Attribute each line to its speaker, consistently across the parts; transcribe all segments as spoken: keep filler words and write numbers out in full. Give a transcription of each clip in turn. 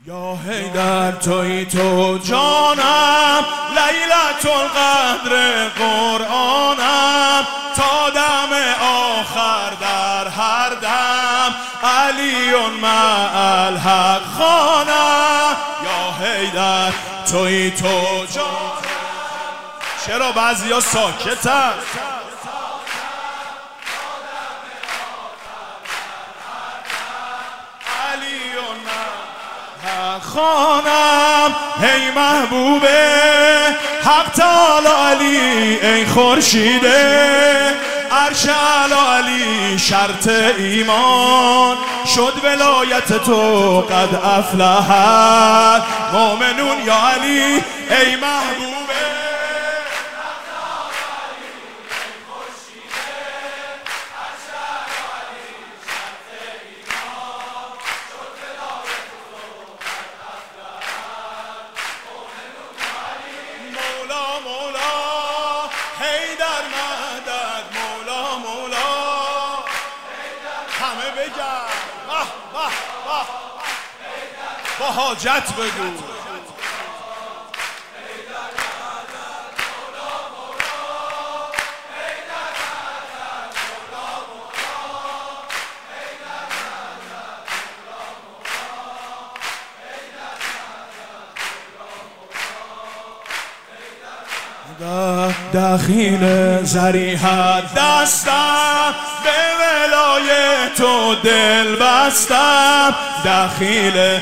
Speaker 1: یا حیدر توی تو جانم، لیلة القدر قرآنم، تا دم آخر در هر دم علی مع الحق خوانم. یا حیدر توی تو جانم. چرا بعضی ها ساکتن؟ خانم ای محبوبه حق تعالی علی، ای خورشیده عرش علی، شرط ایمان شد ولایت تو، قد افلح المؤمنون. یا علی ای محبوبه با حاجت بگو. دخیل زریحت دستم، به ولای تو دل بستم. دخیل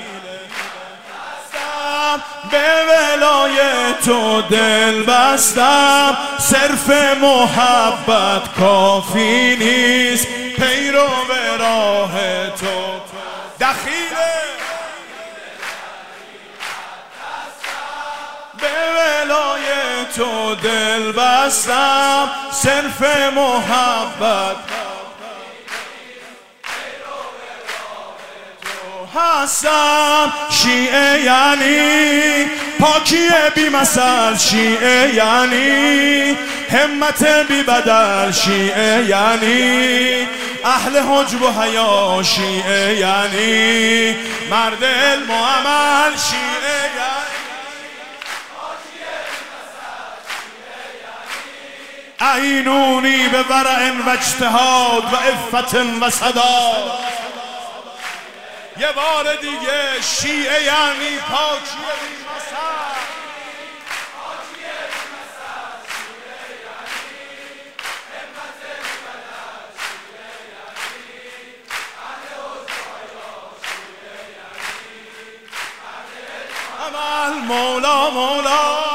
Speaker 1: به ولای تو دل بستم، صرف محبت کافی نیست، پیرو به راه تو. دخیل به ولای تو دل بستم، صرف محبت هستم. شیعه یعنی پاکی بی مثل، شیعه یعنی همت بی بدل، شیعه یعنی اهل حجب و حیا، شیعه یعنی مرد علم و عمل، شیعه یعنی عینونی به ورع و اجتهاد و عفت و صداد. یه بار دیگه شیعه یعنی پاکی بی مثل، عمل مولا مولا.